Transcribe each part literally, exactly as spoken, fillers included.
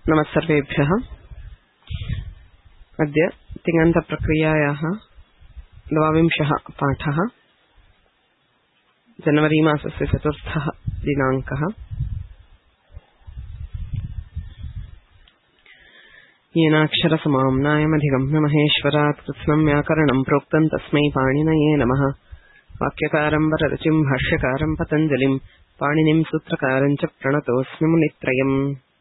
नमस्सर्वेभ्यः। अद्य तिङन्तप्रक्रियायाः द्वाविंशः पाठः, जनवरी मासस्य चतुर्थः दिनाङ्कः। येनाक्षरसमाम्नायमधिगम्य महेश्वरात् कृत्स्नं व्याकरणं प्रोक्तं तस्मै पाणिनये नमः। वाक्यकारं वररुचिं भाष्यकारं पतञ्जलिं पाणिनिं सूत्रकारं च प्रणतोऽस्मि मुनित्रयम्।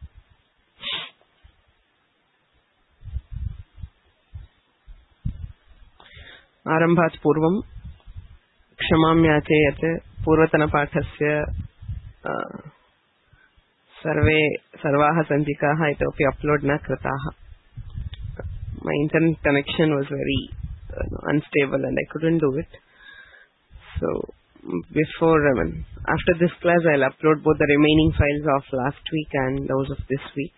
आरम्भात् पूर्वं क्षमां याचे यत् पूर्वतनपाठस्य सर्वे सर्वाः सञ्चिकाः इतोपि अपलोड न कृताः। My internet connection was very uh, unstable and I couldn't do it. So before, I mean, after this class, I'll upload both the remaining files of last week and those of this week.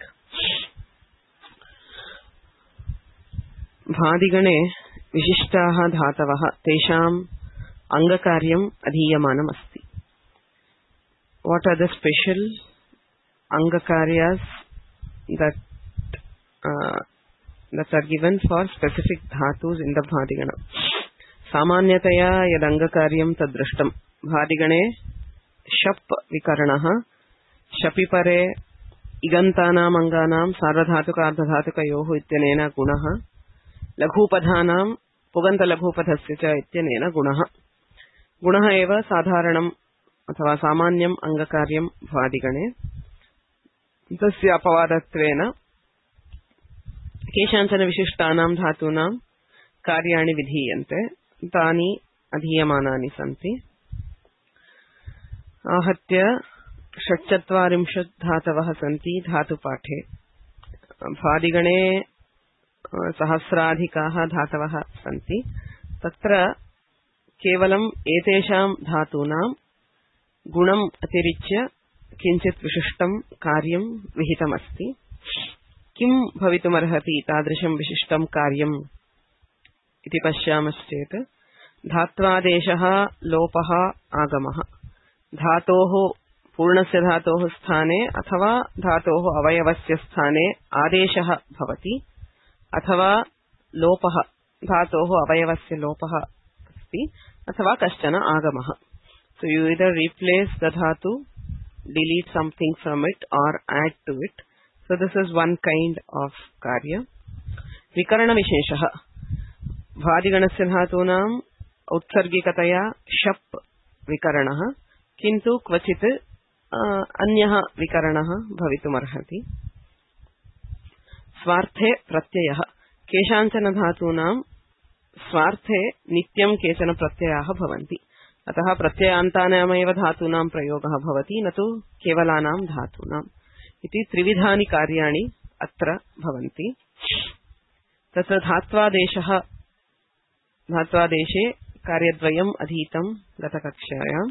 भादिगणे विशिष्टाः धातवः तेषाम् अंगकार्यम् अधीयमानम् अस्ति. What are the special angakaryas that uh, that are given for specific dhatus in the bhadigana? सामान्यतया यद अंगकार्यं तद्दृष्टं. भादिगणे शप् विकरणः शपि परे इगन्तानाम् अंगानां सार्वधातुकार्धधातुकयोः इत्यनेन गुणः, लघुपधानां पुगन्तलघुपधस्य च इत्यनेन गुणः. गुणः एव साधारणम् अथवा सामान्यम् अंगकार्यं भादिगणे. तस्य अपवादत्वेन केषाञ्चन विशिष्टानां धातूनां कार्याणि विधीयन्ते, तानि अधीयमानानि सन्ति. आहत्य षट्चत्वारिंशत् धातवः सन्ति धातुपाठे. भादिगणे सहस्राधिकाः धातवः सन्ति. तत्र केवलम् एतेषां धातूनां गुणम् अतिरिच्य किञ्चित् विशिष्टं कार्यं विहितमस्ति. किं भवितुमर्हति तादृशं विशिष्टं कार्यम् इति पश्यामश्चेत्, धात्वादेशः लोपः आगमः. धातोः पूर्णस्य धातोः स्थाने अथवा धातोः अवयवस्य स्थाने आदेशः भवति, अथवा लोपः धातोः अवयवस्य लोपः अस्ति, अथवा कश्चन आगमः. So you either replace the dhatu, delete something from it, or add to it. So this is one kind of karya. विकरण विशेषः. भादिगणस्य धातूनाम् औत्सर्गिकतया शप् विकरणः, किन्तु क्वचित् अन्यः विकरणः भवितुमर्हति. स्वार्थे प्रत्ययः. केषाञ्चन धातूनां स्वार्थे नित्यं केचन प्रत्ययाः भवन्ति. अतः प्रत्ययान्तानामेव धातूनां प्रयोगः भवति, न तु केवलानां धातूनाम्. इति त्रिविधानि कार्याणि अत्र भवन्ति. तत्र धात्वादेशः, धात्वादेशे कार्यद्वयम् अधीतं गतकक्षायां.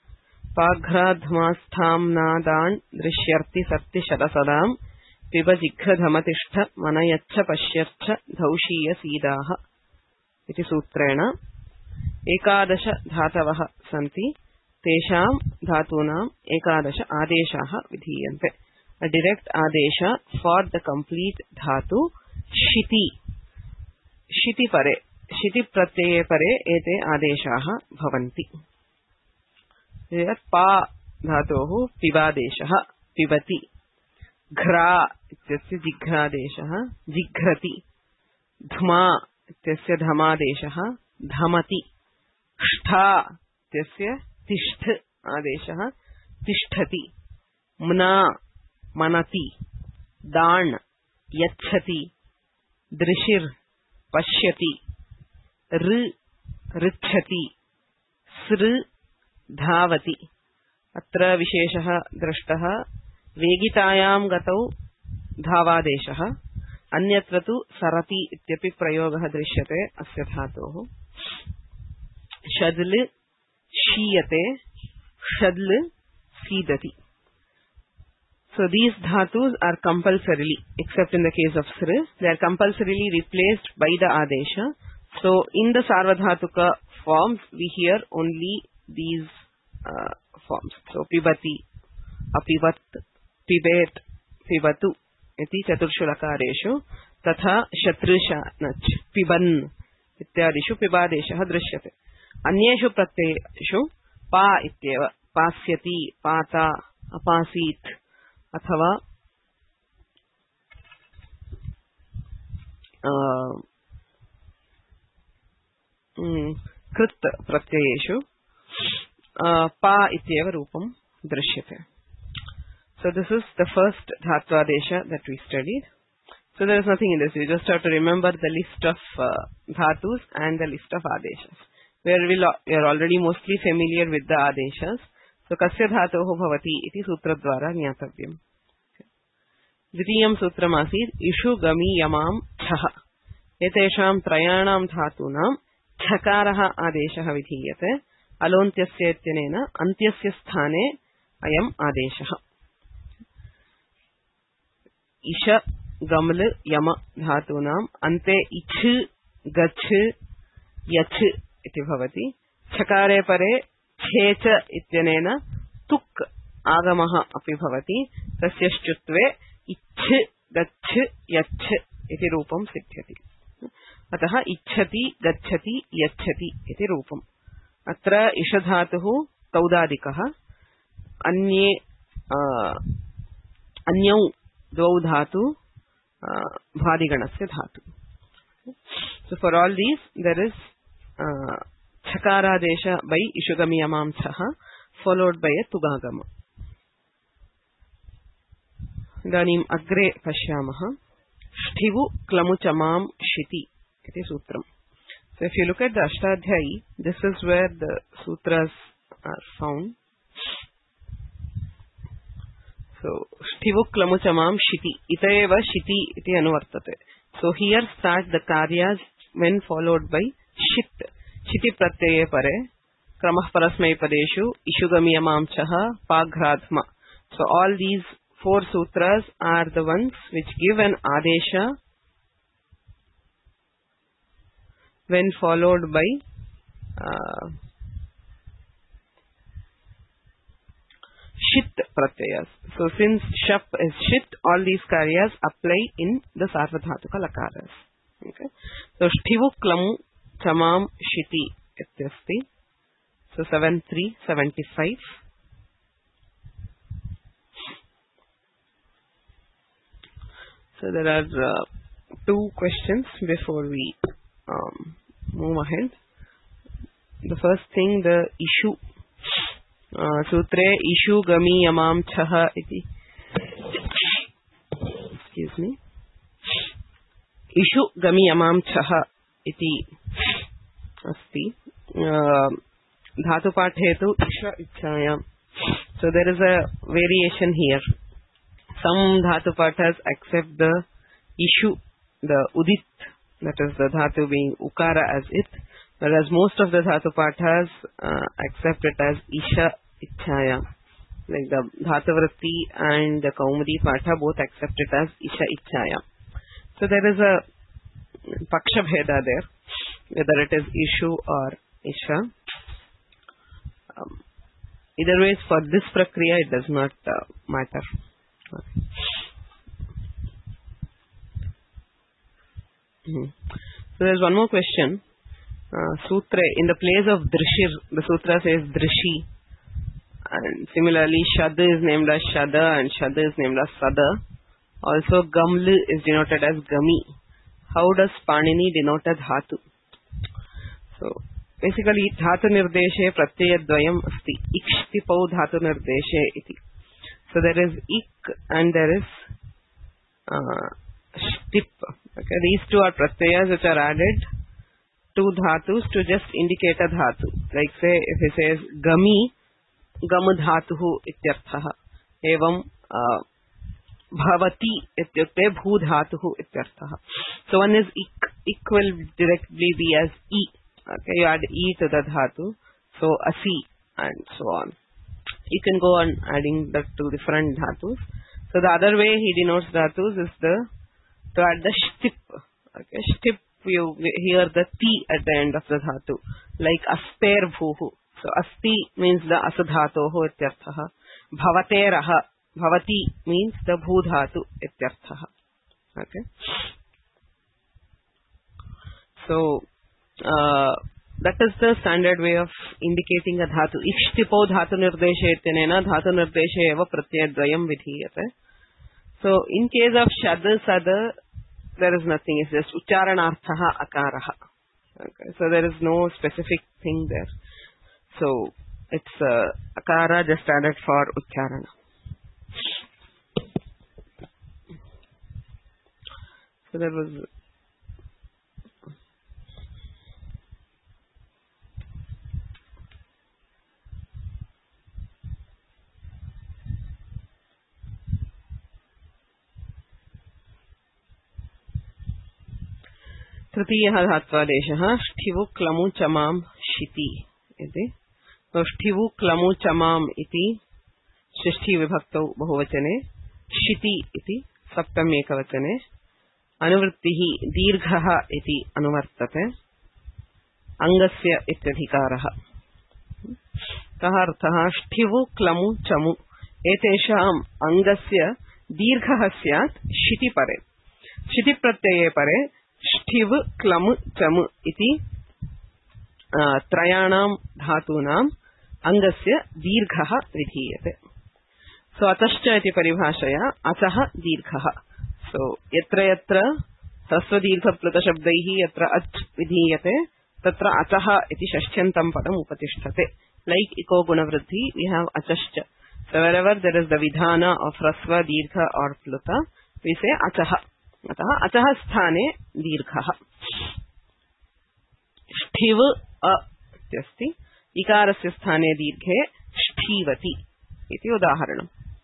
पाघ्राध्मास्थाम्नादान् दृश्यर्ति सर्ति शतसदां पिब जिघ्रधमतिष्ठ मनयच्छ पश्यच्छ धौषीय सीदाः इति सूत्रेण एकादश धातवः सन्ति. तेषां धातूनाम् एकादश आदेशाः विधीयन्ते. A direct adesha for the complete dhatu shiti. Shiti pare, shiti pratyये pare एते आदेशाः भवन्ति. pa धातोः पिबादेशः पिबति. घ्रा इत्यस्य जिघ्रादेशः जिघ्रति. धमा इत्यस्य धमादेशः धमति. ष्ठा इत्यस्य तिष्ठ आदेशः तिष्ठति. म्ना मनति. दाण् यच्छति. दृशिर् पश्यति. ऋ ऋच्छति. सृ धावति. अत्र विशेषः दृष्टः. वेगितायां गतौ धावादेशः, अन्यत्र तु सरति इत्यपि प्रयोगः दृश्यते अस्य धातोः. शद्ल शीयते. शद्ल सीदति. So these dhatus are compulsorily, except in the case of sri, they are compulsorily replaced by the adesha. So in the sarvadhatuka forms, we hear only these uh, forms. So pibati, apivat, pibet, pibatu, इति चतुर्षु लकारेषु तथा शतृशानच् पिबन् इत्यादिषु पिबादेशः दृश्यते। अन्येषु प्रत्ययेषु पा इत्येव पास्यति, पाता, अपासीत् अथवा कृत् प्रत्ययेषु पा इत्येव रूपं दृश्यते. So this is the first Dhatva-desha that we studied. So there is nothing in this. You just have to remember the list of uh, Dhatus and the list of Adeshas. Where we are already mostly familiar with the Adeshas. So Kasya Dhatoho Bhavati iti Sutra Dvara Nyatavyam. Dvitiyam Sutram Asid Ishu Gami Yamam Chaha. Etesham Trayanam Dhatunam Chakaraha Adeshaha Vidhiyate Alontyasya Etyanena Antyasya Sthane Ayam Adeshaha. Isha Gaml Yama Dhatunam Ante Ich Gach Yach iti bhavati. Chakare pare Checha ityanena Tuk Agamaha api bhavati. Tasya shchutve Ich Gach Yach iti rupam siddhyati. Ataha Ichhati Gachhati Yachhati iti rupam. Atra Ishadhatuhu Taudadikaha Anye Anyau Dvau Dhatu Bhadiganasya Dhatu. So for all these there is uh, Chakara Desha by Ishugami Yamam Chaha followed by a Tugagama. Idanim Agre Pashyamaha Shtivu Klamuchamam Shiti iti Sutram. So if you look at the Ashtadhyayi, this is where the sutras are found. So, Shtivu Klamuchamam Shiti. Itaeva Shiti iti anuvartate. So, here start the karyas when followed by Shit. Shiti pratyaya pare. Kramah parasmai padeshu. Ishugamiyamam chaha. Paghradhma. So, all these four sutras are the ones which give an adesha when followed by uh, Shit pratyayas. So since Shap is Shit, all these karyas apply in the Sarvadhatuka lakaras. Okay. So Shtivu Klamu Chamam Shiti ityasti. So seven three seventy-five. So there are uh, two questions before we um, move ahead. The first thing, the issue. Uh, Sutre Ishu Gami Yamam Chaha iti. Excuse me. Ishu Gami Yamam Chaha iti asti. Uh, Dhatu Pathetu Isha Ichchayam. So there is a variation here. Some Dhatu Pathas accept the Ishu, the Udit, that is the Dhatu being Ukara as it. Whereas most of the Dhatu Pathas uh, accept it as Isha Ichchaya. Like the Dhatavritti and the Kaumudi Patha both accept it as Isha Ichchaya. So there is a Paksha Bheda there, whether it is Ishu or Isha. Um, either ways, for this Prakriya it does not uh, matter. Okay. Mm-hmm. So there is one more question. Uh, sutra, in the place of Drishir, the sutra says Drishi. And similarly, Shad is named as Shada and Shad is named as Sada. Also, Gaml is denoted as Gami. How does Panini denote a Dhatu? So, basically, Dhatu Nirdeshe Pratyaya Dvayam Asti. Ikshtipav Dhatu Nirdeshe iti. So, there is Ik and there is uh, Shtip. Okay, these two are Pratyayas which are added to dhatus to just indicate a dhatu. Like say, if he says Gami, Gam dhatuhu ityarthaha. Evam uh, Bhavati ityukte Bhu dhatuhu ityarthaha. So one is Ik. Ik will directly be as I. Okay, you add I to the dhatu. So Asi and so on. You can go on adding that to different dhatus. So the other way he denotes dhatus is the to add the Shtip. Okay, Shtip. You hear the T at the end of the dhatu, like Asper Bhuhu. So Asti means the Asadhatoho ityarthaha. Bhavateraha. bhavati means the bhu dhatu ityarthah. Okay. So uh, that is the standard way of indicating a dhatu. Ikshtipo dhatu nirdeshe ityanena dhatu nirdeshe eva pratyayadvayam vidhiyate. So in case of shad, sad, there is nothing. It's just ucharanarthaha akaraha. Okay. So there is no specific thing there. So it's uh, akara just added for ucharana. So there was तृतीयः धात्वादेशः ष्ठिवु क्लमु चमां शिति इति. So ष्ठिवु क्लमु चमां इति षष्ठी विभक्तौ बहुवचने, शिति इति सप्तमी एकवचने, अनुवृत्तिः दीर्घः इति अनुवर्तते, अंगस्य इत्यधिकारः. कः अर्थः? ष्ठिवु क्लमु चमु एतेषाम् अंगस्य दीर्घः स्यात् शिति परे. शिति प्रत्यये परे ष्ठिव क्लमु चमु इति त्रयाणां धातूनाम् अंगस्य दीर्घः विधीयते. सो अतश्च इति परिभाषया अचः दीर्घः. सो यत्र यत्र ह्रस्वदीर्घप्लुतशब्दैः यत्र अच् विधीयते तत्र अचः इति षष्ठ्यन्तं पदम् उपतिष्ठते. Like इको गुणवृद्धि, we have achascha. So wherever there is the vidhana of hrasva, dirgha or pluta, we say achaha. अतः अचः स्थाने दीर्घः. ष्ठिव अ इत्यस्ति, इकारस्य स्थाने दीर्घे ष्ठीवति इति उदाहरणम्.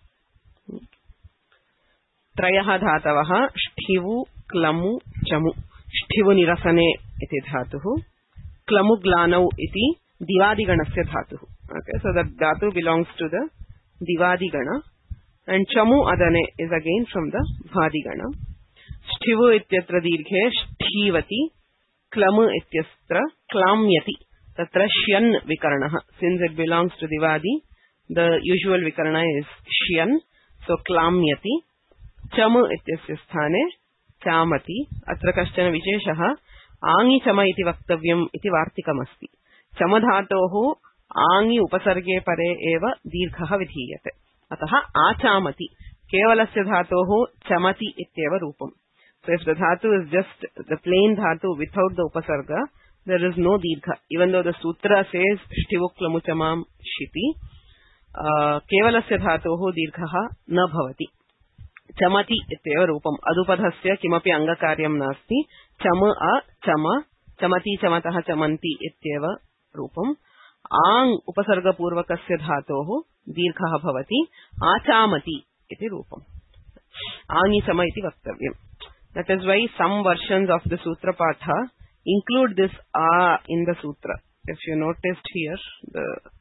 त्रयः धातवः ष्ठिवु क्लमु चमु. ष्ठिवु निरसने इति धातुः, क्लमु ग्लानौ इति दिवादिगणस्य धातुः. Okay, so that dhatu belongs to the divadigana and chamu adane is again from the bhadigana. ष्ठिवु इत्यत्र दीर्घे ष्ठीवति, क्लमु इत्यत्र क्लाम्यति. तत्र श्यन् विकरणः. Since it belongs to divadi, the usual vikarana is श्यन्, so क्लाम्यति. चमु इत्यस्य स्थाने चामति. अत्र कश्चन विशेषः आङि चम इति वक्तव्यम् इति वार्तिकमस्ति. चमधातोः आङि उपसर्गे परे एव दीर्घः विधीयते. अतः आचामति. केवलस्य धातोः चमति इत्येव रूपम्. So if the dhatu is just the plain dhatu without the upasarga, there is no dirgha. Even though the sutra says shtivu klamu chamam shiti, uh, kevalasya dhatoho dirghaha na bhavati. Chamati ityeva rupam. Adupadhasya kimapi angakaryam nasti. Chama a chama, chamati chamataha chamanti ityeva rupam. Ang upasarga purvakasya dhatoho dirghaha bhavati. Achamati iti rupam. Angi sama iti vaktavyam. That is why some versions of the Sutra Patha include this A in the Sutra. If you noticed here, the,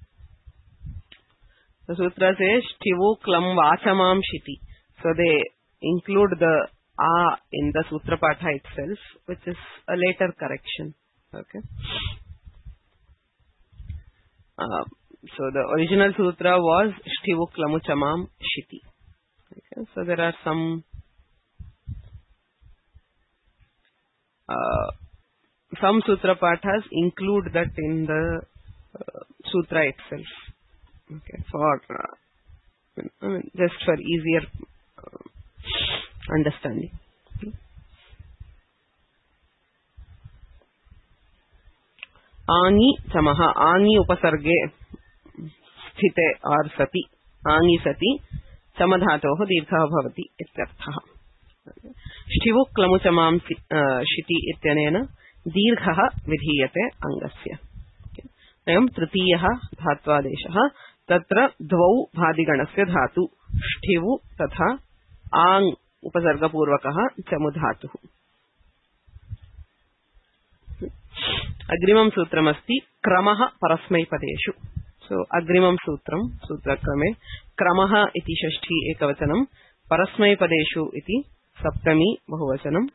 the Sutra says, Shtivu Klam Vachamam Shiti. So they include the A in the Sutra Patha itself, which is a later correction. Okay. Uh, so the original Sutra was Shtivu Klamu Chamam Shiti. Okay. So there are some Uh, some sutra pathas include that in the uh, sutra itself. Okay, for uh, I mean, just for easier uh, understanding. Angi chamaha, angi upasarge sthite or sati, angi sati chamadhatoh dirgha bhavati ityarthah. ष्ठिवु क्लमु चमां शिति इत्यनेन दीर्घः विधीयते अंगस्य. एवं तृतीयः धात्वादेशः तत्र द्वौ भादिगणस्य धातु ष्ठिवु तथा आङ् उपसर्गपूर्वकः चमु धातुः. अग्रिमं सूत्रमस्ति क्रमः परस्मैपदेषु. सो अग्रिमं सूत्रं सूत्रक्रमे क्रमः इति षष्ठी एकवचनं, परस्मैपदेषु इति सप्तमी बहुवचनम्.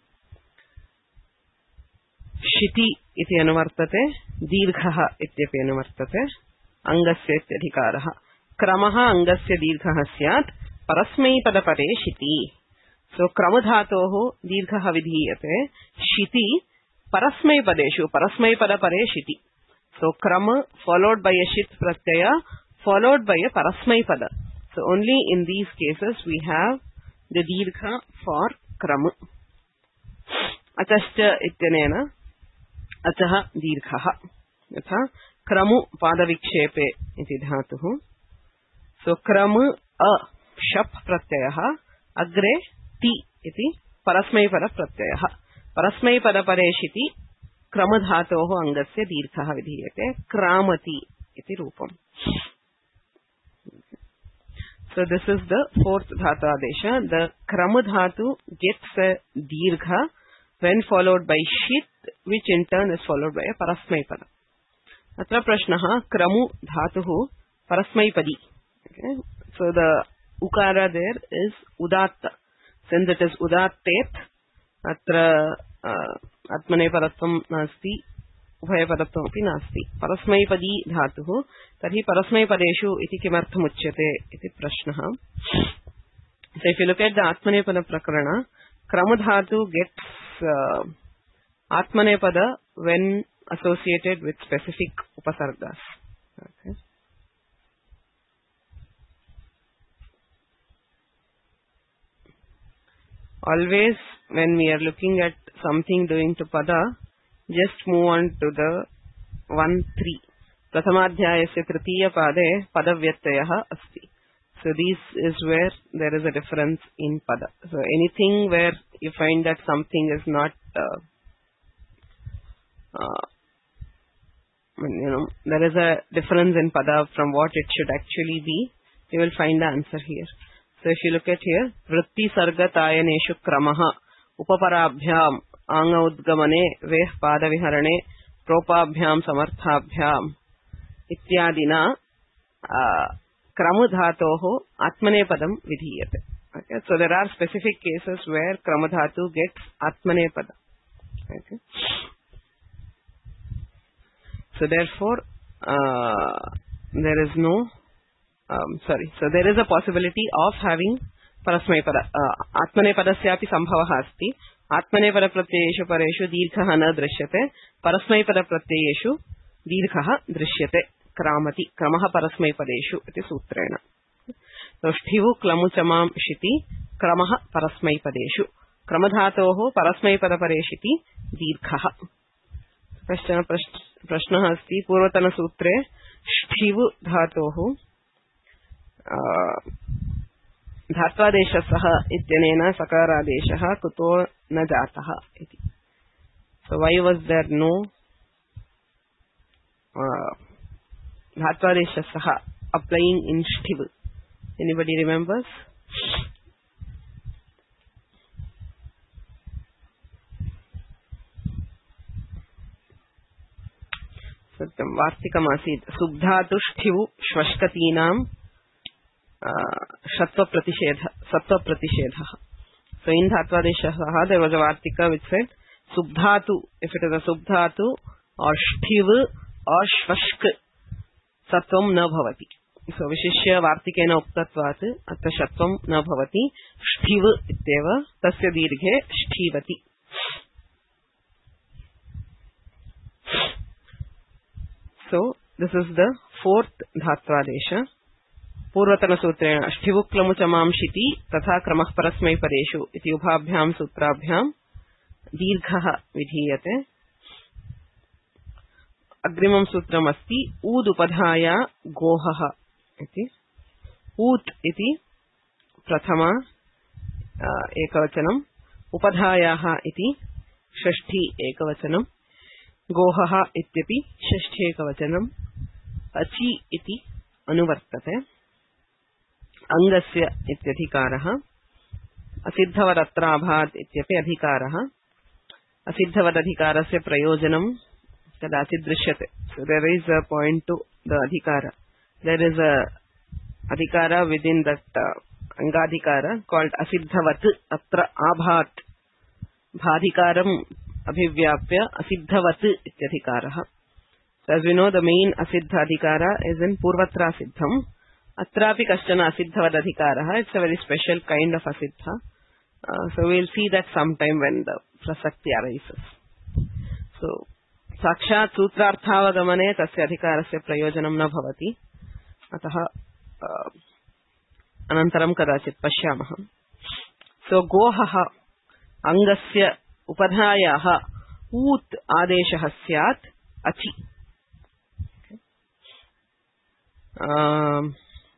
शिति इति अनुवर्तते, दीर्घः इत्यपि अनुवर्तते, अंगस्य इत्यधिकारः. क्रमः अंगस्य दीर्घः स्यात् परस्मैपदपरे शिति. So kramadhatoh dirghah vidhiyate shiti parasmaipadeshu parasmaipadapare shiti. So krama followed by a shit pratyaya followed by a parasmaipada. So only in these cases we have the dirgha for krama. Atascha ityanena ataha dirghah. Yatha kramu padavikshepe iti dhatuh. So kramu a shap pratyayah agre ti iti parasmaipada pratyayah. Parasmaipada pareshiti kramadhatoh angasya dirghah vidhiyate kramati iti rupam. So this is the fourth dhatu adesha. The kramadhatu gets a dirgha when followed by shit, which in turn is followed by a parasmaipada. Atra prashnaha kramu dhatuh parasmaipadi. Okay. So the ukara there is udatta. Since it is udattet, atra uh, atmanepadatvam nasti, ubhayapadatvam api nasti. Parasmaipadi dhatuh, tarhi parasmaipadeshu iti kimartham uchyate iti prashnaha. So if you look at the atmanepada prakarana, kramadhatu gets uh, atmanepada when associated with specific upasargas. Okay. Always when we are looking at something doing to pada, just move on to the one three. Prathamadhyayasya tritiya pade padavyatayah asti. So this is where there is a difference in pada. So anything where you find that something is not, uh, uh, you know, there is a difference in pada from what it should actually be, you will find the answer here. So if you look at here, vritti sarga tayaneshu kramaha upaparabhyam anga udgamane veh pada viharane propabhyam samarthabhyam ityadina kramadhatoh atmanepadam vidhiyate. Okay, so there are specific cases where kramadhatu gets atmanepada. Okay. So therefore, uh, there is no Um, sorry, so there is a possibility of having parasmaipada. Uh, Atmanepadasyapi sambhavah asti. Atmanepada pratyayeshu pareshu dirghah na drishyate. Parasmaipada pratyayeshu dirghah drishyate. Kramati. Kramaha parasmaipadeshu iti sutrena. So shthivu klamuchamam shiti. Kramaha parasmaipadeshu. Kramadhatoh parasmaipada pareshiti dirghah. Prashna prashnah asti. Purvatana sutre shthivu dhatoh धात्वादेशः इत्यनेन सकारादेशः कुतो न जातः इति. So why was there no uh, धात्वादेशः applying in shtiv? Anybody remembers? सत्यं वार्तिकम् आसीत्. सुब्धातु shtiv श्वष्कतीनां Shatva Pratishedha, Sattva Pratishedha. So in Dhatvadeshaha there was a Vartika which said Subdhatu, if it is a Subdhatu or Shtiv or Shvashk, Sattvam na bhavati. So Vishishya Vartikena Uptatvat, Atta Shatvam na bhavati, Shtiv ityeva, Tasya Dirghe Shtivati. So this is the fourth Dhatvadesha. पूर्वतन सूत्रेण अष्टिवुक्लमुचमां शिति तथा क्रमः परस्मैपदेषु इति उभाभ्यां सूत्राभ्यां दीर्घः विधीयते. अग्रिमं सूत्रमस्ति ऊदुपधाया गोहः इति. ऊत् इति प्रथमा एकवचनम्, उपधायाः इति षष्ठी एकवचनम्, गोहः इत्यपि षष्ठी एकवचनम्, अचि इति अनुवर्तते. अंगस्य इत्यधिकारः, असिद्धवदत्राभात् इत्यपि अधिकारः. असिद्धवदधिकारस्य प्रयोजनं कदाचित् दृश्यते. So there is a point to the adhikara. There is a adhikara within that uh, angadhikara called asiddhavat atra abhat. Bhadhikaram abhivyapya asiddhavat ityadhikarah. So as we know, the main asiddha adhikara is in purvatra siddham. Atrapi kashchana asiddhavadadhikarah. It's a very special kind of asiddha. Uh, so we'll see that sometime when the prasakti arises. So, sakshat sutrarthavagamane tasya adhikarasya prayojanam na bhavati. Ataha uh, anantaram kadachit pashyamaha. So, gohaha angasya upadhayaha ut adeshah syat achi. Um,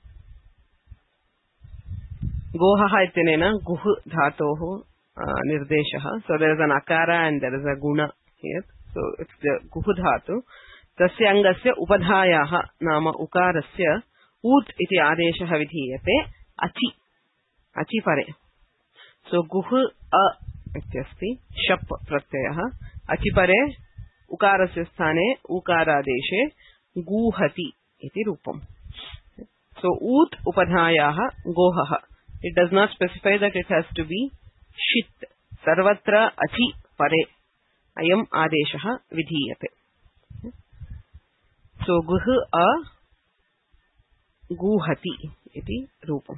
Gohaha ittenena guh dhatoh nirdeshaha. So there is an akara and there is a guna here. So it's the guh dhatu. Tasya angasya upadhayaha nama ukarasya ut iti adeshaha vidhiyate achi. Achi pare. So guh a ityasti shap pratyaha. Achi pare ukarasya sthane ukaradeshe guhati iti rupam. So ut upadhayaha gohaha. It does not specify that it has to be shit. Sarvatra achi pare. Ayam adeshaha vidhiyate. So guh a guhati iti rupam.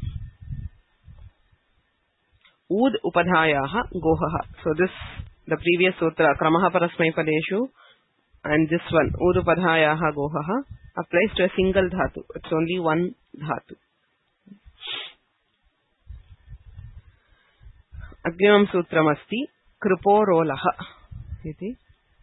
Ud upadhayaha gohaha. So this, the previous sutra, kramaha parasmai padeshu, and this one, ud upadhayaha gohaha, applies to a single dhatu. It's only one dhatu. Agnyam sutramasti kriporolah iti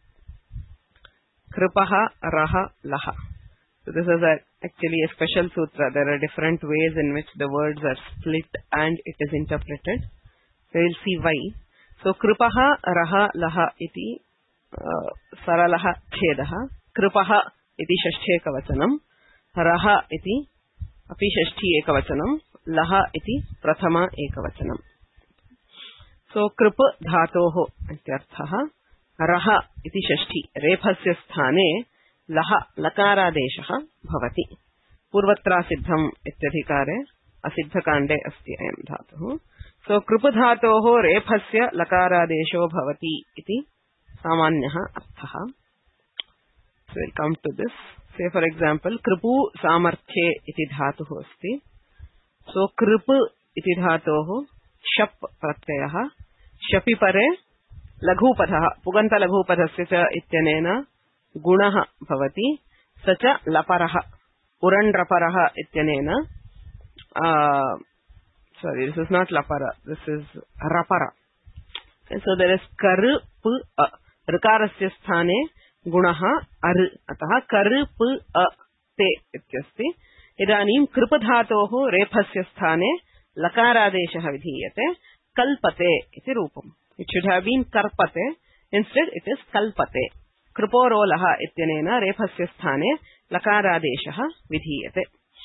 kripaha raha laha. So this is a, actually a special sutra. There are different ways in which the words are split and it is interpreted. So we'll see why. So kripaha raha laha iti uh, saralaha chedaha. Kripaha iti shashthe ekavachanam. Raha iti api shashthi ekavachanam. Laha iti prathama ekavachanam. So krip dhatoh ityarthaha. Raha iti shashthi rephasya sthane laha lakaradeshah bhavati. Purvatra siddham ityadhikare asiddha kande asti ayam dhatuh. So krip dhatoh rephasya lakaradesho bhavati iti samanyah arthaha. So we'll come to this. Say for example, kripu samarthye iti dhatuh asti. So krip iti dhatoh shap pratyayah. Shapi pare laghupadha. Puganta laghupadhasya cha ityanena gunaha bhavati. Sacha laparaha. Urandraparaha ityanena. Uh, sorry, this is not lapara. This is rapara. Okay, so there is kar pu a. Rikarasya sthane gunaha ar. Ataha kar pu a te ityasti. Idanim kripadhatoh rephasya sthane lakaradeshah vidhiyate. Kalpate iti rupam. It should have been karpate. Instead, it is kalpate. Kriporolaha ityanena rephasya sthane lakaradeshah vidhiyate.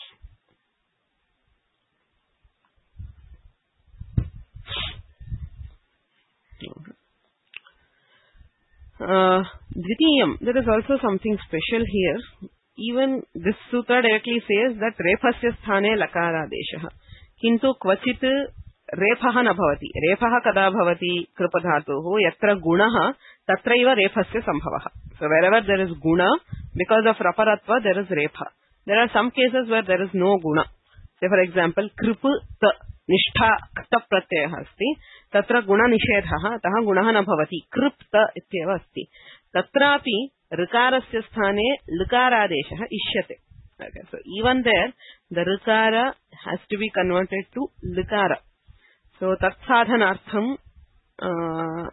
Uh, Dvitiyam, there is also something special here. Even this sutra directly says that rephasya sthane lakaradeshah. Kintu kvachit रेफः न भवति. रेफः कदा भवति कृपधातुः यत्र गुणः तत्रैव रेफस्य सम्भवः. So wherever there is guna, because of raparatva there is refa. There are some cases where there is no guna. Say for example, krip ta nishtha kta pratyayah asti. Tatra guna nishedhah, ataha gunah na bhavati. Krip ta ityeva asti. Tatrapi rikarasya sthane likaradeshah ishyate. Okay, so even there the rikara has to be converted to likara. So tatsadhanartham, uh,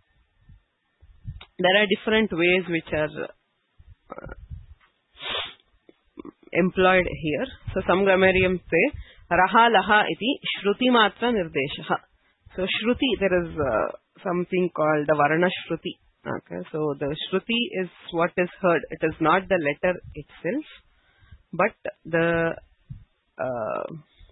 there are different ways which are uh, employed here. So some grammarians say raha laha iti shruti matra nirdeshaha. So shruti, there is uh, something called the varna shruti. Okay, so the shruti is what is heard. It is not the letter itself, but the uh,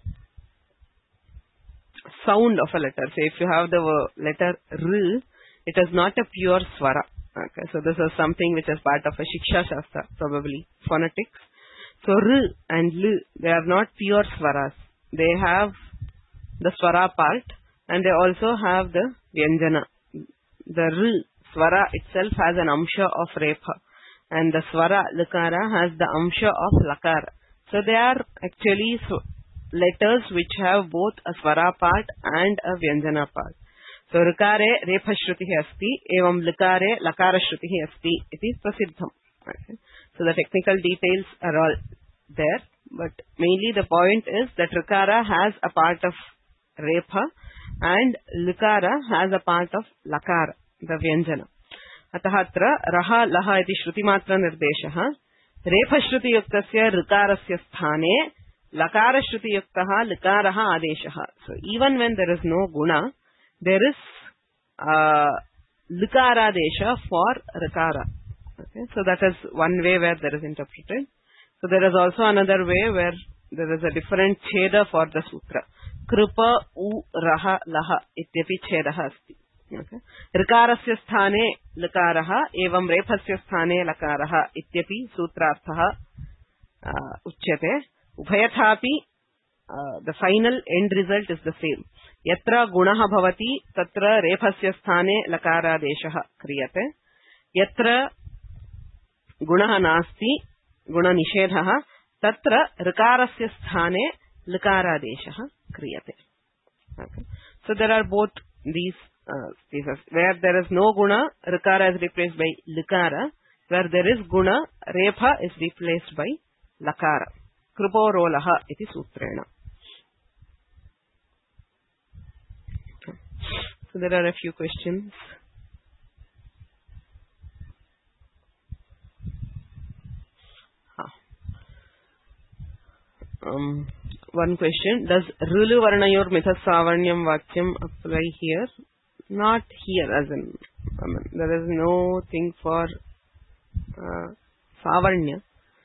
sound of a letter. Say if you have the letter R, it is not a pure swara. Okay, so this is something which is part of a Shiksha Shastra, probably phonetics. So R and L, they are not pure swaras. They have the swara part and they also have the vyanjana. The R swara itself has an amsha of repa and the swara lakara has the amsha of lakara. So they are actually so letters which have both a swara part and a vyanjana part. So rikare repha shrutihi asti evam likare lakara shrutihi asti iti prasiddham. Okay. So the technical details are all there, but mainly the point is that rikara has a part of repha and likara has a part of lakara, the vyanjana. Atah atra raha laha iti shruti matra nirdeshah repha shruti yuktasya rikarasya sthane lakara shruti yuktaha likaraha adeshah. So even when there is no guna, there is uh, likara desha for rikara. Okay, so that is one way where there is interpreted. So there is also another way where there is a different cheda for the sutra. Kripa u raha laha ityapi chedaha asti. Okay. Rikarasya sthane likaraha evam rephasya sthane lakaraha ityapi sutrarthaha uh, uchyate. Ubhayathapi uh, the final end result is the same. Yatra gunaha bhavati tatra rephasya sthane lakara deshaha kriyate. Yatra gunaha nasti guna nishedhaha tatra rikarasya sthane likara deshaha kriyate. Okay. So there are both these uh, cases where there is no guna, rikara is replaced by likara. Where there is guna, repha is replaced by lakara. Kripo rolaha iti sutrena. Okay. So there are a few questions. Um, one question, does Rulu Varnayor Mithas Savarnyam Vakyam apply here? Not here, as in, I mean, there is no thing for uh, Savarnya.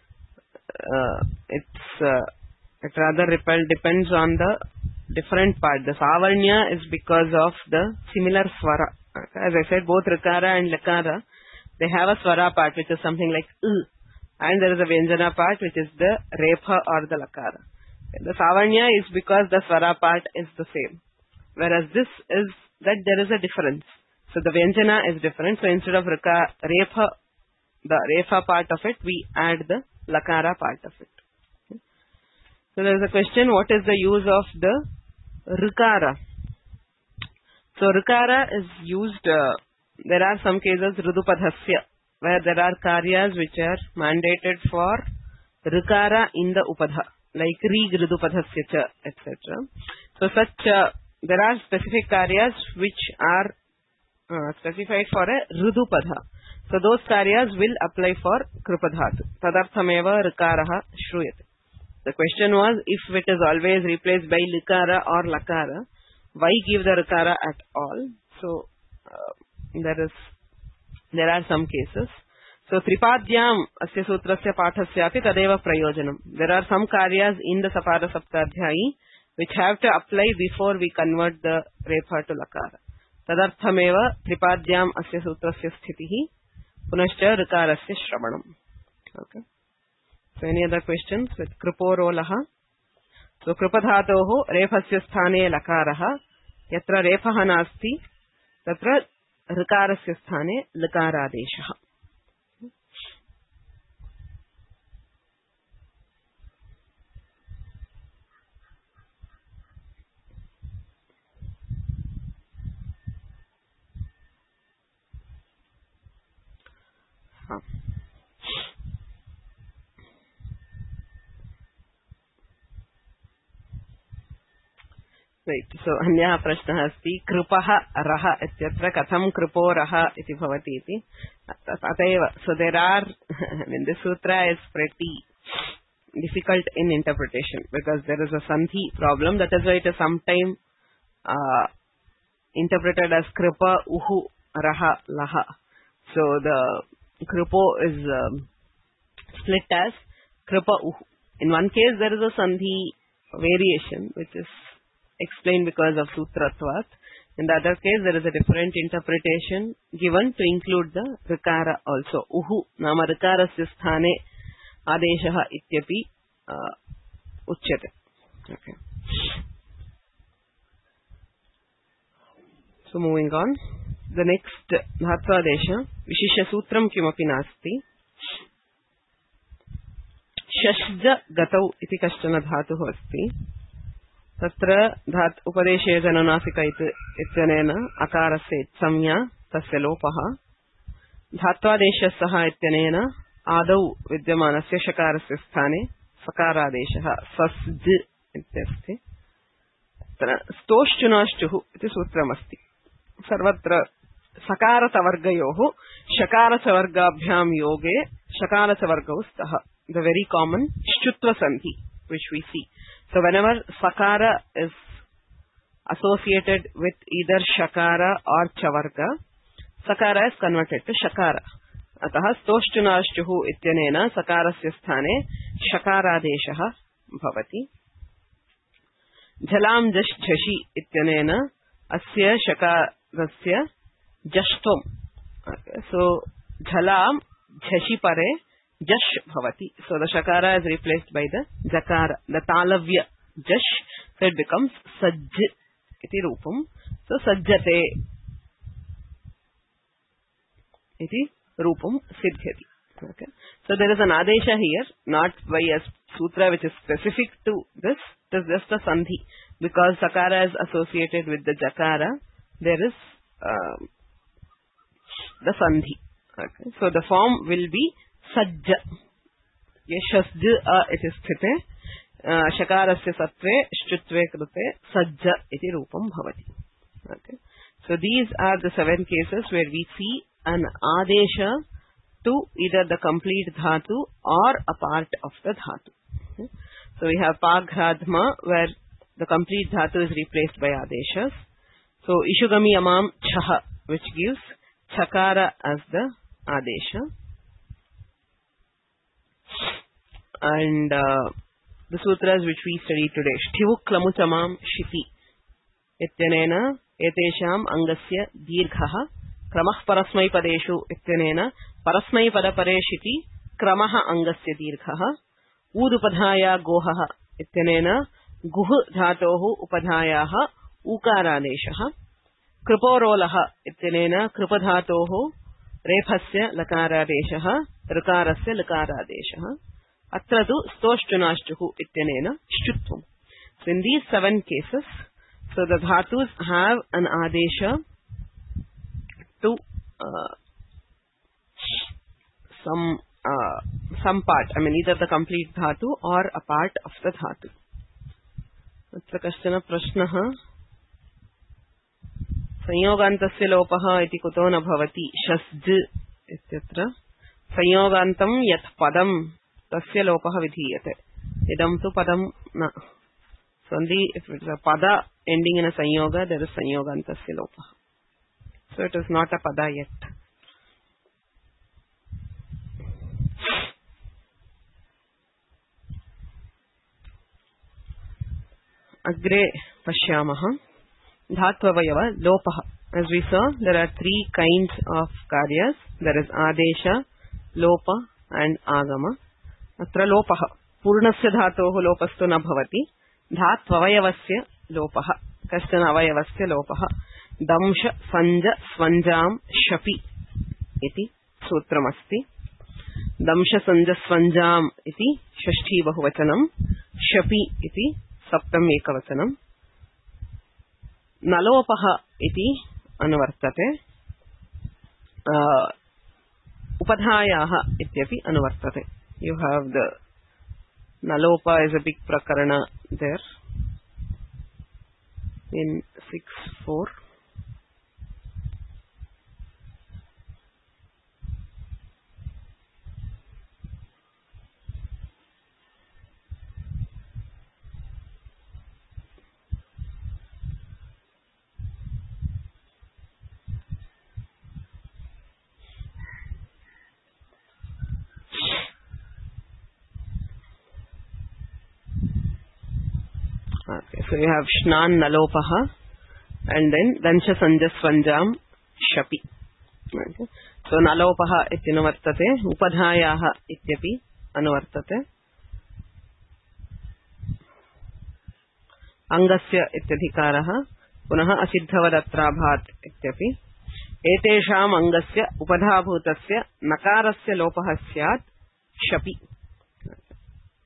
Uh, it's, uh, it rather repel, depends on the different part. The Savarnya is because of the similar swara. As I said, both Rikara and Lakara, they have a swara part which is something like U. And there is a Vyanjana part which is the Repha or the Lakara. The Savarnya is because the Swara part is the same. Whereas this is that there is a difference. So the Vyanjana is different. So instead of Rika, Repha, the Repha part of it, we add the Lakara part of it. Okay. So there is a question, what is the use of the Rikara? So Rikara is used, uh, there are some cases Rudupadhasya, where there are karyas which are mandated for rikara in the upadha, like rig ridupadhasya cha, et cetera. So such, uh, there are specific karyas which are uh, specified for a ridupadha. So those karyas will apply for kripadhatu. Tadarthameva rikaraha shruyate. The question was, if it is always replaced by likara or lakara, why give the rikara at all? So uh, there is There are some cases. So, Tripadyam asya sutrasya pathasyapi tadeva prayojanam. There are some karyas in the Sapada Saptadhyayi which have to apply before we convert the repha to lakara. Tadarthameva Tripadyam asya sutrasya sthitihi punascha rikarasya shravanam. Okay. So, any other questions with kriporo-laha? So, kripadhatoho rephasya sthane lakaraha yatra repha nasti tatra rikarasya sthane likaradeshah. Huh. Right. So, अन्यः प्रश्नः अस्ति कृपः रः इत्यत्र कथं कृपो रः इति भवति इति तथैव. So there are, I mean, this sutra is pretty difficult in interpretation because there is a sandhi problem. That is why it is sometimes uh, interpreted as kripa uhu raha laha. So the kripo is um, split as kripa uhu. In one case there is a sandhi variation which is explained because of sutratvat. In the other case, there is a different interpretation given to include the rikara also. Uhu nama rikarasya sthane adeshaha ityapi uh, uchyate. Okay. So moving on. The next dhatva adesha, vishishya sutram kimapi nasti. षष्ज गतौ इति कश्चन धातुः अस्ति. तत्र धात् उपदेशे जननासिक इत्यनेन अकारस्य संज्ञा तस्य लोपः. धात्वादेशः इत्यनेन आदौ विद्यमानस्य शकारस्य स्थाने सकारादेशः सस्ज इत्यस्ति. तत्र स्तोश्चुनाश्चुः इति सूत्रमस्ति. सर्वत्र सकारतवर्गयोः शकारचवर्गाभ्यां योगे शकारचवर्गौ स्तः. The very common shtutva sandhi which we see. So whenever sakara is associated with either shakara or chavarga, sakara is converted to shakara. अतः स्तोष्टुनाश्चुः इत्यनेन सकारस्य स्थाने शकारादेशः भवति. झलां जश् झषि इत्यनेन अस्य शकारस्य जष्त्वम्. So झलां झषि परे jash bhavati. So the shakara is replaced by the jakara, the talavya jash. So it becomes sajj iti rupam. So sajjate iti rupam siddhyati. Okay. So there is an adesha here, not by a sutra which is specific to this. It is just a sandhi. Because sakara is associated with the jakara, there is uh, the sandhi. Okay. So the form will be sajja. Yashasj a iti sthite shakarasya sattve shtutve krute sajja iti rupam bhavati. Okay. So these are the seven cases where we see an adesha to either the complete dhatu or a part of the dhatu. Okay. So we have paghradhma where the complete dhatu is replaced by adeshas. So ishugami amam chha which gives chakara as the adesha. And uh, the sutras which we study today, Shtivukklamuchamam Shiti Ityanena Etesham Angasya Dirghaha Kramah Parasmai Padeshu Ityanena Parasmai Padapare Shiti Kramaha Angasya Dirghaha Udupadhaya Gohaha Ityanena Guh Dhatohu Upadhayaha Ukaradeshaha Kriporolaha Ityanena Kripadhatohu Rephasya Lakaradeshaha Rukarasya Lakaradeshaha Atra tu stoshtunashtuhu ityanena shtutvam. So in these seven cases, so the dhatus have an adesha to uh, some uh, some part. I mean either the complete dhatu or a part of the dhatu. Atra kaśchana prashnaha संयोगान्तस्य लोपः इति कुतो न भवति शस्ज इत्यत्र संयोगान्तं यत् पदं tasya lopah vidhiyate. Idam tu padam na. So only if it is a pada ending in a sanyoga, there is sanyogantasya lopah. So it is not a pada yet. Agre pashyamaha dhatvavayava lopah. As we saw, there are three kinds of karyas. There is adesha, lopa and agama. अत्र लोपः पूर्णस्य धातोः लोपस्तु न भवति. धात्ववयवस्य लोपः कश्चन अवयवस्य लोपः. दंश संज स्वञ्जां शपि इति सूत्रमस्ति. दंश संज स्वञ्जाम् इति षष्ठी बहुवचनं. शपि इति सप्तम एकवचनं. नलोपः इति अनुवर्तते. उपधायाः इत्यपि अनुवर्तते. You have the nalopa is a big prakarana there in six four. Okay, so you have shnan nalopaha and then dansha sanja svanjam shapi. Okay. So nalopaha ityanuvartate, upadhayaha ityapi anuvartate. Angasya ityadhikaraha punaha asiddhavadatrabhat ityapi. Etesham angasya upadhabhutasya nakarasya lopaha syat shapi.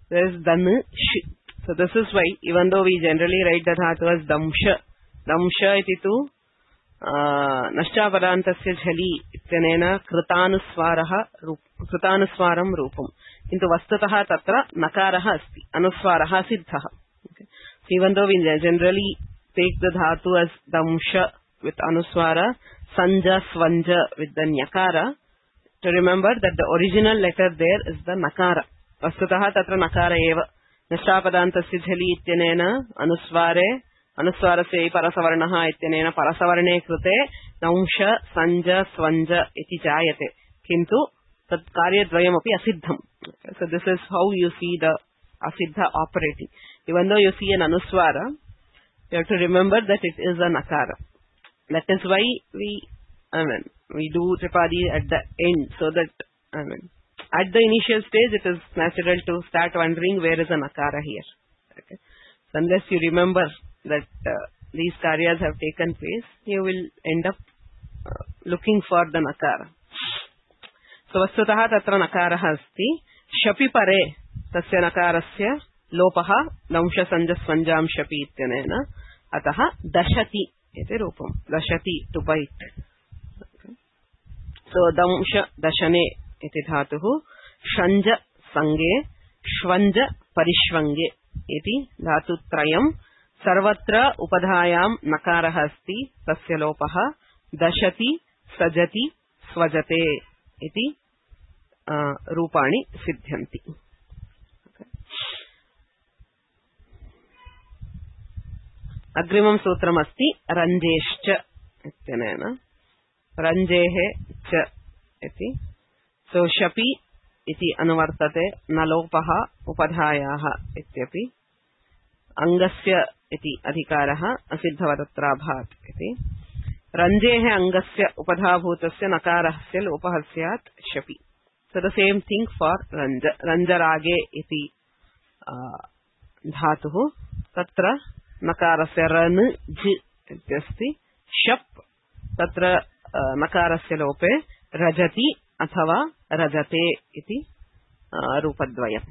there is dan sh. So this is why, even though we generally write the dhatu as damsha, damsha iti tu nashchapadantasya jhali ityanena kritanuswaraha kritanuswaram rupam. Kintu vastutah tatra nakaraha asti, anuswaraha siddhah. Okay. So even though we generally take the dhatu as damsha with anuswara, sanja, svanja with the nyakara, to remember that the original letter there is the nakara. Vastutah tatra nakara eva. Nashchapadantasya jhali ityanena anusware anuswarasya parasavarnaha ityanena parasavarne krute naumsha sanja svanja iti jayate. Kintu tat karyadvayam api asiddham. So this is how you see the asiddha operating. Even though you see an anuswara, you have to remember that it is a nakara. That is why we, I mean, we do tripadi at the end, so that, I mean, at the initial stage it is natural to start wondering where is a nakara here. Okay. So unless you remember that uh, these karyas have taken place, you will end up uh, looking for the nakara. So vastutah tatra nakaraha asti. Shapi pare tasya nakarasya lopaha damsha sanja svanjam shapi ityanena ataha dashati iti rupam. Dashati, to bite. Okay. So damsha dashane iti dhatuhu shanja sange shvanja parishvange iti dhatu trayam sarvatra upadhayam nakaraha asti tasya lopaha dashati sajati swajate iti uh, rupani siddhyanti. Okay. Agrimam sutram asti ranjescha ityanena ranjehe cha iti. So shapi iti anuvartate nalopaha upadhayaha ityapi angasya iti adhikaraha asiddhavatatrabhat iti ranjehe angasya upadhabhutasya nakarasya lopah syat shapi. So the same thing for ranja. Ranjarage iti uh, dhatuhu tatra nakarasya ran j ityasti shap tatra uh, nakarasya lope rajati अथवा रजते इति रूपद्वयम्.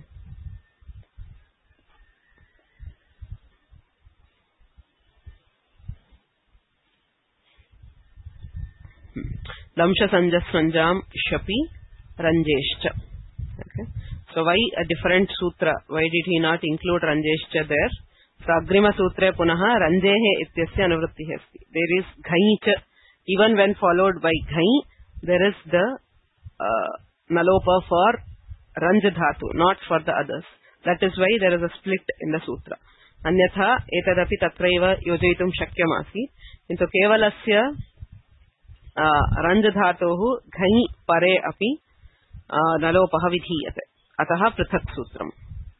Damsha sanja svanjam shapi ranjescha. Okay. So why a different sutra? Why did he not include ranjescha there? So agrima sutra punaha ranjehe ityasya anuvrittihi asti. There is ghai cha. Even when followed by ghai, there is the Uh, nalopa for ranj dhatu, not for the others. That is why there is a split in the sutra. Anyatha etadapi tatraiva yojayitum shakyamasi. Into kevalasya uh, ranj dhatohu ghai pare api uh, nalopaha vidhiyate. Ataha prithak sutram.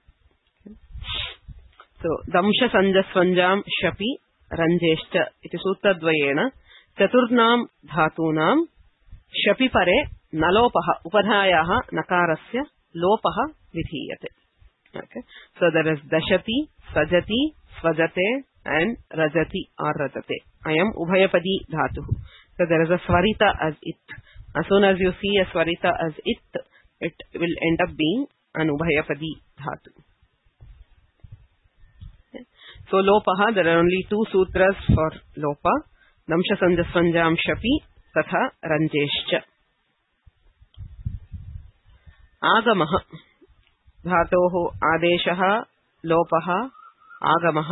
So damsha sanja svanjam shapi ranjescha iti sutradvayena chaturnam dhatunam shapi pare nalopaha upadhayaha nakarasya lopaha vidhiyate. Okay. So there is dashati, sajati, svajate and rajati or rajate. I am ubhayapadi dhatuhu. So there is a swarita as it. As soon as you see a swarita as it, it will end up being an ubhayapadi dhatu. Okay. So lopaha, there are only two sutras for lopa. Damsha sanja svanjam shapi tatha ranjescha. आगमः धातोः आदेशः लोपः आगमः.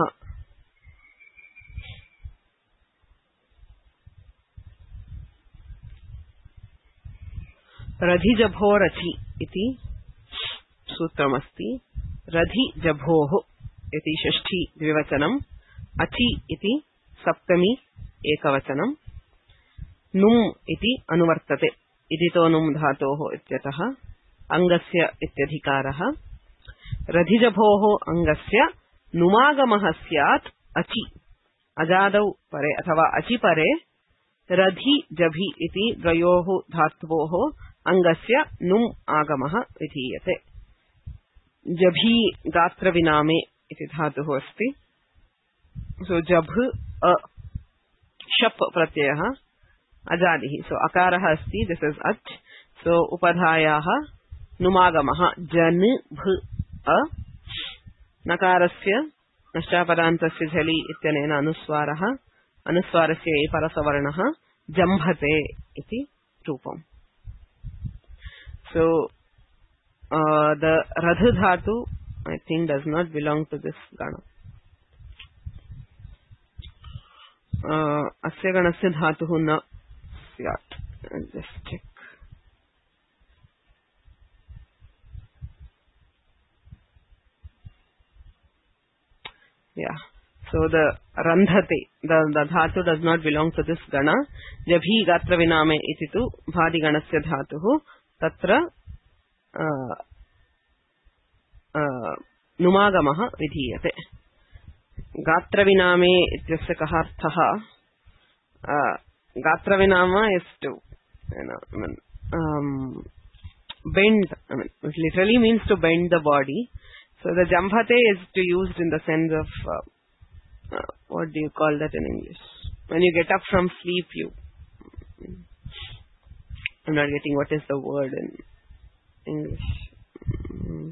रधि जभो रचि इति सूत्रमस्ति. रधि जभोः इति षष्ठी द्विवचनम्. अचि इति सप्तमी एकवचनम्. नुम् इति अनुवर्तते. इदितो नुम् धातोः इत्यतः अंगस्य इत्यधिकारः. रधिजभोः अंगस्य नुमागमः स्यात् अचि. अजादौ परे अथवा अचि परे रधि जभि इति द्वयोः धात्वोः अंगस्य नुम् आगमः विधीयते. जभि गात्र विनामे इति धातुः अस्ति. सो जभ अ शप प्रत्ययः अजादिः. सो अकारः अस्ति. दिस इज अच्. सो उपधायाः नुमागमः जन भ अ नकारस्य नष्टापदान्तस्य झलि इत्यनेन अनुस्वारः अनुस्वारस्य ए परसवर्णः जम्भते इति रूपम्. So uh, the radh dhatu I think does not belong to this gana. Uh, asya ganasya dhatuh na syat. I'll just check. Yeah. So the randhate, the, the dhatu does not belong to this gana. Jabhi gatra viname iti tu bhadi ganasya dhatuh tatra uh, uh, numagamah vidhiyate. Gatra viname ityasya kah arthah? Uh, gatra vinama is to, you know, I mean, um, bend. I mean, it literally means to bend the body. So the jambhate is to used in the sense of uh, uh, what do you call that in English? When you get up from sleep, you. I'm not getting what is the word in English. Mm.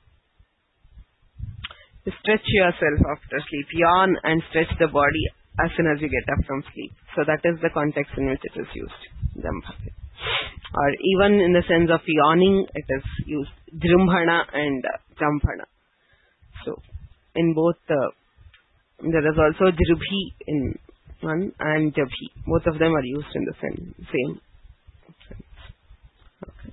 You stretch yourself after sleep, yawn and stretch the body as soon as you get up from sleep. So that is the context in which it is used. Jambhate. Or even in the sense of yawning, it is used jrumbhana and uh, jambhana. So, in both, uh, there is also jrubhi in one and jabhi. Both of them are used in the same, same sense. Okay.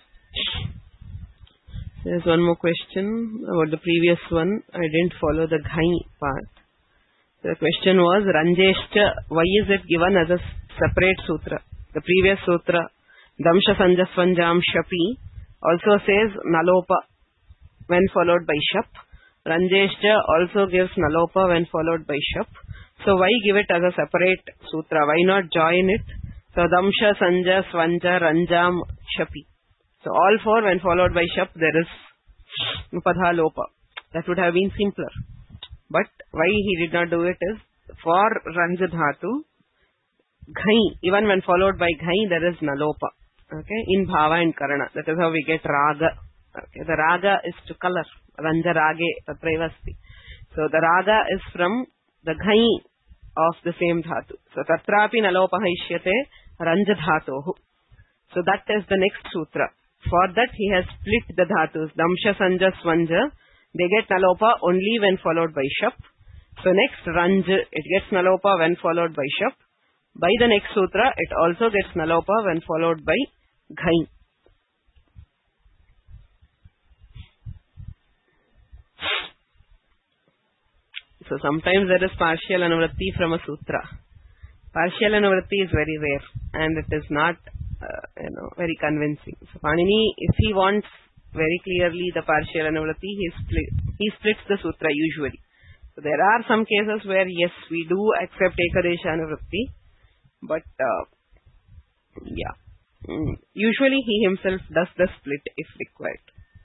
There is one more question about the previous one. I didn't follow the ghai part. The question was, Ranjeshcha, why is it given as a separate sutra? The previous sutra, Damsha Sanjasvanjam Shapi, also says Nalopa when followed by Shap. Ranjeshcha also gives Nalopa when followed by Shap. So why give it as a separate sutra? Why not join it? So Damsha Sanja Svanja Ranjam Shapi. So all four when followed by Shap there is Upadha Lopa. That would have been simpler. But why he did not do it is for Ranjadhatu, Ghai, even when followed by Ghai there is Nalopa. Okay, in Bhava and Karana. That is how we get Raga. Okay, the Raga is to color. Ranja Rage Tatraivasti. So the Raga is from the Ghai of the same Dhatu. So Tatrapi Nalopa Haishyate Ranja Dhatohu. So that is the next sutra. For that he has split the Dhatus. Damsha Sanja Svanja. They get Nalopa only when followed by Shap. So next Ranj, it gets Nalopa when followed by Shap. By the next sutra, it also gets Nalopa when followed by Ghai. So sometimes there is partial anuvritti from a sutra. Partial anuvritti is very rare and it is not, uh, you know, very convincing. So Panini, if he wants very clearly the partial anuvritti, he, split, he splits the sutra usually. So there are some cases where yes, we do accept Ekadesha anuvritti, but uh, yeah. Mm. Usually he himself does the split if required.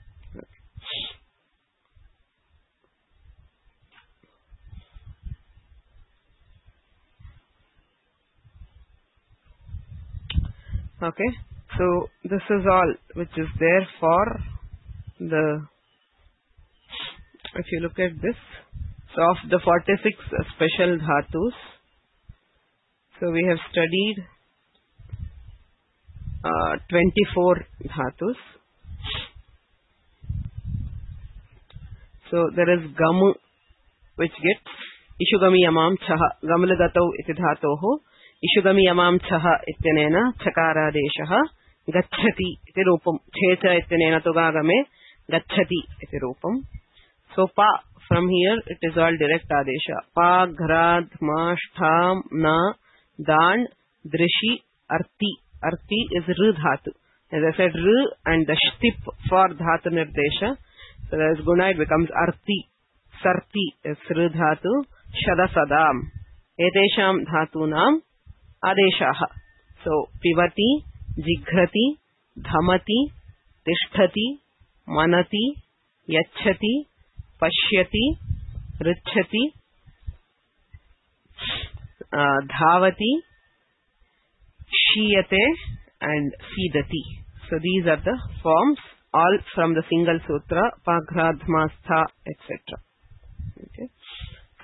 Okay. Okay. So this is all which is there for the, if you look at this, so of the forty-six special dhatus, so we have studied Uh, twenty-four dhatus. So there is gamu, which gets ishugami yamam chaha gamlagatau iti dhatoho ishugami yamam chaha ityanena chakaradeshaha gacchati iti rupam checha ityanena tugagame gacchati iti rupam. So pa, from here it is all direct adesha. Pa, grad, ma, shtham, na, dan, drishi, arti. Arti is R dhatu. As I said, R and the shtip for dhatu nirdesha. So there is guna, it becomes Arti. Sarti is R dhatu. Shada sadam. Etesham dhatunam adeshaha. So pivati, jighati, dhamati, tishtati, manati, yachhati, pashyati, richhati, uh, dhavati, Shiyate and Sidati. So these are the forms, all from the single sutra, Pagradhmastha, et cetera.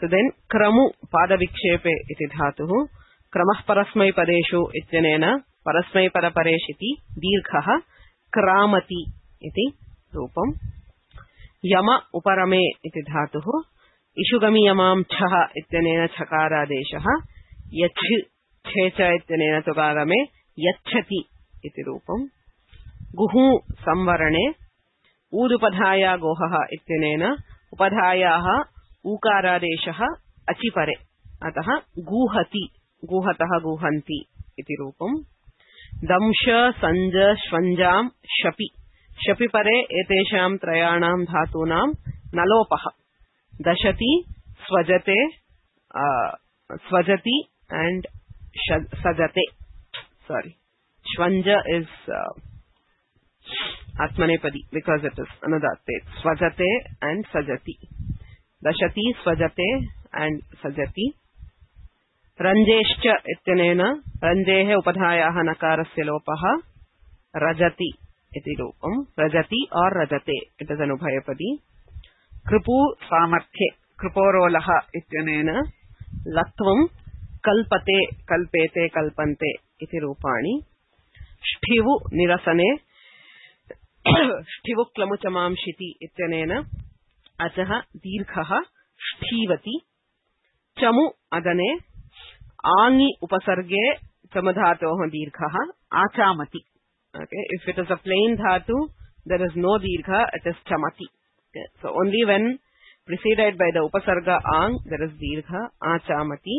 So then kramu padavikshepe iti dhatuh kramah parasmaipadeshu ityanena parasmaipadpareshiti dirghah kramati iti rupam. Yama uparame iti dhatuh ishugami yamam chha ityanena chakaradeshah yach checha ityanena tugarame yachati iti rupam. Guhu samvarane udupadhaya gohah ityanena upadhayaha ऊकारादेशः अचिपरे अतः गूहति गूहतः गूहन्ति इति रूपम्. दंश संज श्वञ्जां शपि शपि परे एतेषां त्रयाणां धातूनां नलोपः. दशति स्वजते स्वजति and sajate. Sorry, shvanja is uh, atmanepadi because it is anadatte. Swajate and sajati. Dashati, swajate and sajati. Ranjeshcha ityanena ranjehe upadhayaha nakarasya lopaha rajati iti rupam. Rajati or rajate, it is an ubhayapadi. Kripu samarthe kriporolaha ityanena latvam kalpate kalpete kalpante iti rupani. Shtivu nirasane shtivu klamuchamam shiti ityanena achaha dirghaha shtivati. Chamu adane aangi upasarge chamadhatoh dirghaha achamati. Okay, if it is a plain dhatu, there is no dirgha, it is chamati. Okay, so only when preceded by the upasarga ang, there is dirgha achamati.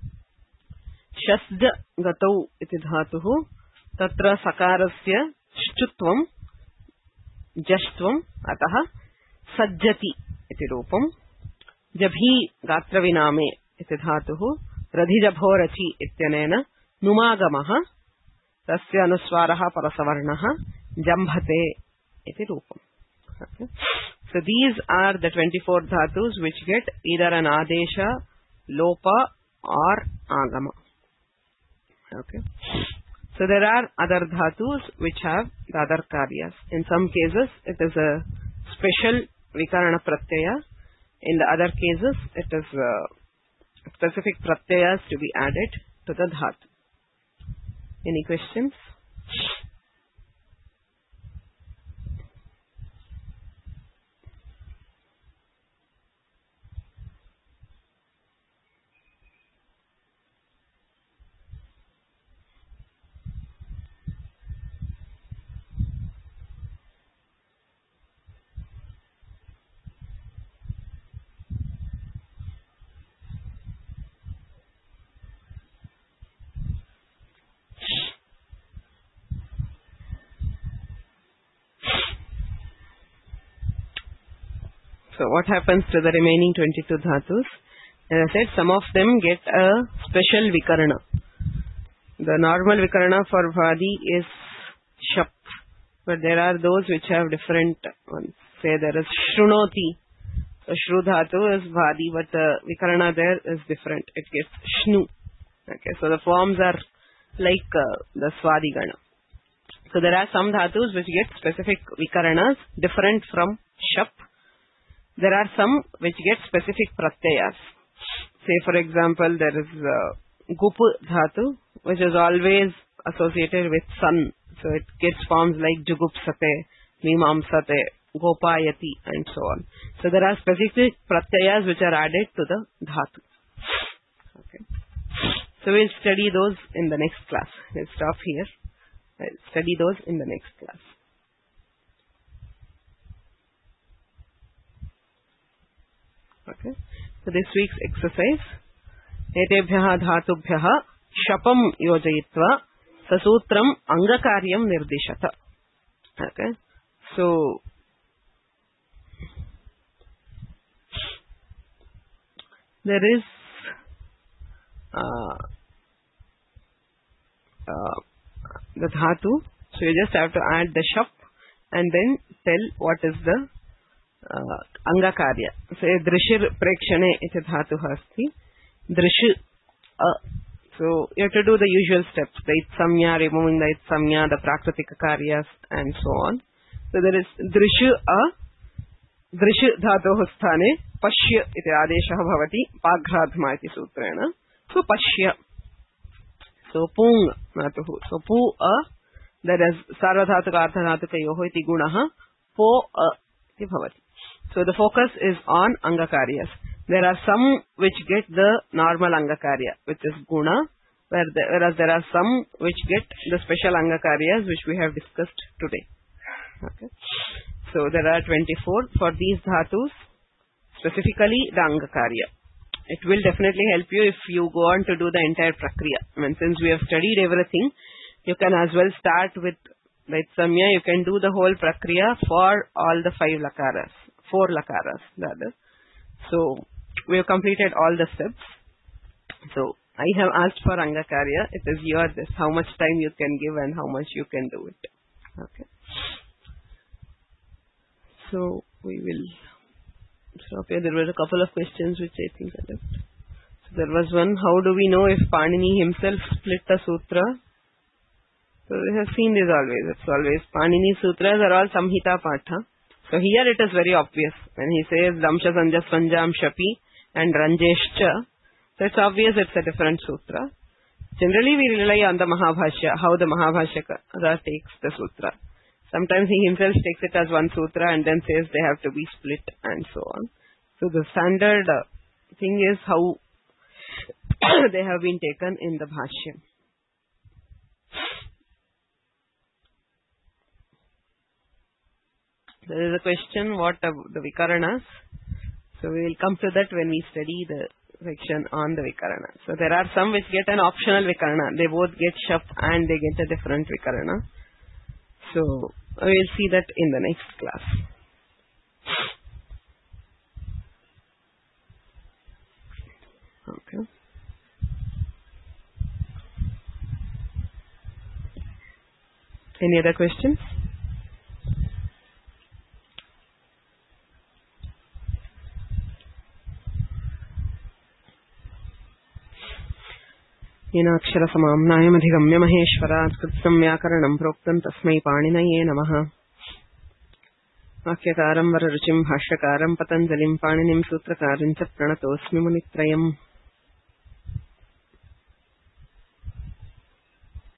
Shasd gatau iti dhatuh tatra sakarasya shchutvam jashtvam atah sajjati iti rupam. Jabhi gatraviname iti dhatuh radhijabhorachi ityanena numagamaha tasya anuswaraha parasavarnaha jambhate iti rupam. Okay. So these are the twenty-four dhatus which get either an adesha, lopa or agama. Okay. So there are other dhatus which have the other karyas. In some cases it is a special vikarana pratyaya. In the other cases it is uh, specific pratyayas to be added to the dhatu. Any questions? So what happens to the remaining twenty-two dhatus? As I said, some of them get a special vikarana. The normal vikarana for vadi is shap, but there are those which have different ones. Say there is shrunoti. So shru dhatu is vadi, but the vikarana there is different. It gets shnu. Okay, so the forms are like uh, the swadigana. So there are some dhatus which get specific vikaranas different from shap. There are some which get specific pratyayas. Say for example, there is uh, gup dhatu, which is always associated with sun. So it gets forms like jugupsate, mimamsate, gopayati and so on. So there are specific pratyayas which are added to the dhatu. Okay. So we'll study those in the next class. We'll stop here. We'll study those in the next class. Okay. So this week's exercise, etebhyah dhatubhyah shapam yojayitva sasutram angakaryam nirdishata. Okay. So there is uh, uh, the dhatu. So you just have to add the shap and then tell what is the Uh, angakarya. So drishir prekshane iti dhatu asti. Drish uh, so you have to do the usual steps, the it samya, removing the it samya, the prakritika karyas and so on. So there is drish a दृश् धातोः स्थाने पश्य इति आदेशः भवति पाघ्राध्मा इति सूत्रेण. सो पश्य. सो पुङ् धातुः. सो पु अ that is सार्वधातुक अर्धधातुकयोः इति गुणः पो अ इति भवति. So the focus is on angakaryas. There are some which get the normal angakarya, which is guna, whereas there are some which get the special angakaryas which we have discussed today. Okay. So there are twenty-four for these dhatus, specifically the angakarya. It will definitely help you if you go on to do the entire prakriya. I mean, since we have studied everything, you can as well start with the Samya. You can do the whole prakriya for all the five lakaras, four lakaras, rather. So we have completed all the steps. So I have asked for angakarya. It is your this, how much time you can give and how much you can do it. Okay. So we will stop here. There were a couple of questions which I think I left. So there was one, how do we know if Panini himself split the sutra? So we have seen this always. It's always Panini sutras are all Samhita Patha. So here it is very obvious. When he says Damsha Sanja Svanjam Shapi and Ranjeshcha, so it's obvious it's a different sutra. Generally we rely on the Mahabhashya, how the Mahabhashyaka takes the sutra. Sometimes he himself takes it as one sutra and then says they have to be split and so on. So the standard uh, thing is how they have been taken in the Bhashya. There is a question, what about the Vikaranas? So we will come to that when we study the section on the Vikarana. So there are some which get an optional Vikarana. They both get Shap and they get a different Vikarana. So we will see that in the next class. Okay. Any other questions? येनाक्षरसमाम्नायमधिगम्य महेश्वरात् कृत्संव्याकरणं प्रोक्तं तस्मै पाणिनये नमः. वाक्यकारं वररुचिं भाष्यकारं पतञ्जलिं पाणिनिं सूत्रकारं च प्रणतोऽस्मि मुनित्रयम्.